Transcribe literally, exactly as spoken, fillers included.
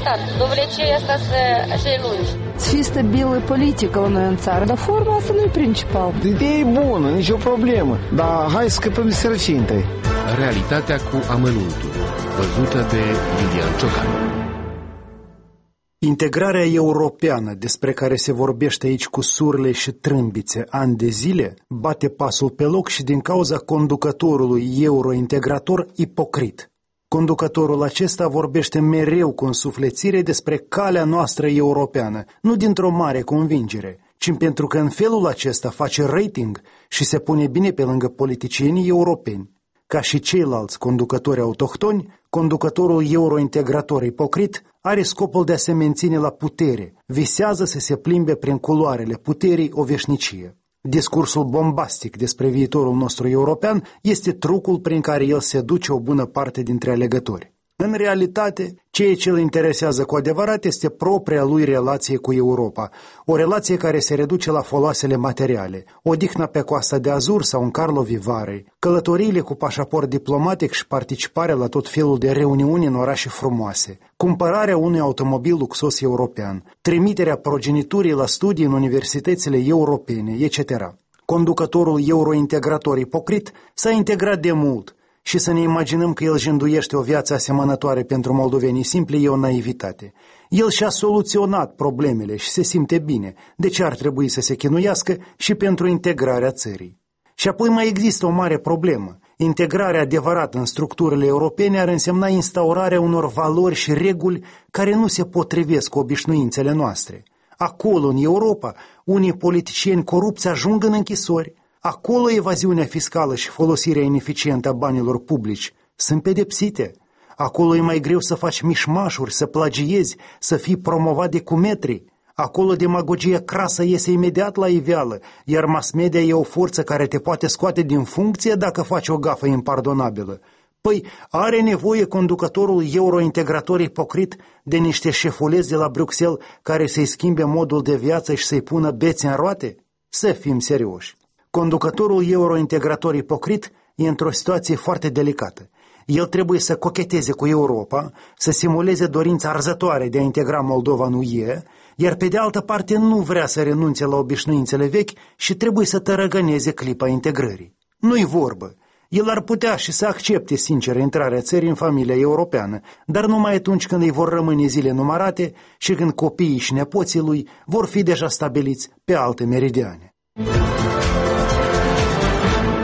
interesat. Dovlecei asta să lungi. Să fie stabilă politică la noi în țară, dar forma asta nu e principal. Ideea e bună, nicio problemă, dar hai să scăpăm de sărăcintă. Realitatea cu amănuntul, văzută de Lilian Ciocan. Integrarea europeană, despre care se vorbește aici cu surle și trâmbițe ani de zile, bate pasul pe loc și din cauza conducătorului eurointegrator ipocrit. Conducătorul acesta vorbește mereu cu însuflețire despre calea noastră europeană, nu dintr-o mare convingere, ci pentru că în felul acesta face rating și se pune bine pe lângă politicienii europeni. Ca și ceilalți conducători autohtoni, conducătorul eurointegrator ipocrit are scopul de a se menține la putere, visează să se plimbe prin culoarele puterii o veșnicie. Discursul bombastic despre viitorul nostru european este trucul prin care el seduce o bună parte dintre alegători. În realitate, ceea ce îl interesează cu adevărat este propria lui relație cu Europa, o relație care se reduce la foloasele materiale, odihna pe Coasta de Azur sau în Karlovy Vary, călătoriile cu pașaport diplomatic și participarea la tot felul de reuniuni în orașe frumoase, cumpărarea unui automobil luxos european, trimiterea progeniturii la studii în universitățile europene, et cetera. Conducătorul eurointegrator ipocrit s-a integrat de mult, și să ne imaginăm că el jânduiește o viață asemănătoare pentru moldovenii simpli e o naivitate. El și-a soluționat problemele și se simte bine, de ce ar trebui să se chinuiască și pentru integrarea țării. Și apoi mai există o mare problemă. Integrarea adevărată în structurile europene ar însemna instaurarea unor valori și reguli care nu se potrivesc cu obișnuințele noastre. Acolo, în Europa, unii politicieni corupți ajung în închisori. Acolo evaziunea fiscală și folosirea ineficientă a banilor publici sunt pedepsite. Acolo e mai greu să faci mișmașuri, să plagiezi, să fii promovat de cumetri. Acolo demagogia crasă iese imediat la iveală, iar mass media e o forță care te poate scoate din funcție dacă faci o gafă impardonabilă. Păi, are nevoie conducătorul eurointegrator ipocrit de niște șefuleți de la Bruxelles care să-i schimbe modul de viață și să-i pună bețe în roate? Să fim serioși. Conducătorul eurointegrator ipocrit e într-o situație foarte delicată. El trebuie să cocheteze cu Europa, să simuleze dorința arzătoare de a integra Moldova în U E, iar pe de altă parte nu vrea să renunțe la obișnuințele vechi și trebuie să tărăgăneze clipa integrării. Nu-i vorbă. El ar putea și să accepte sincer intrarea țării în familia europeană, dar numai atunci când îi vor rămâne zile numărate și când copiii și nepoții lui vor fi deja stabiliți pe alte meridiane.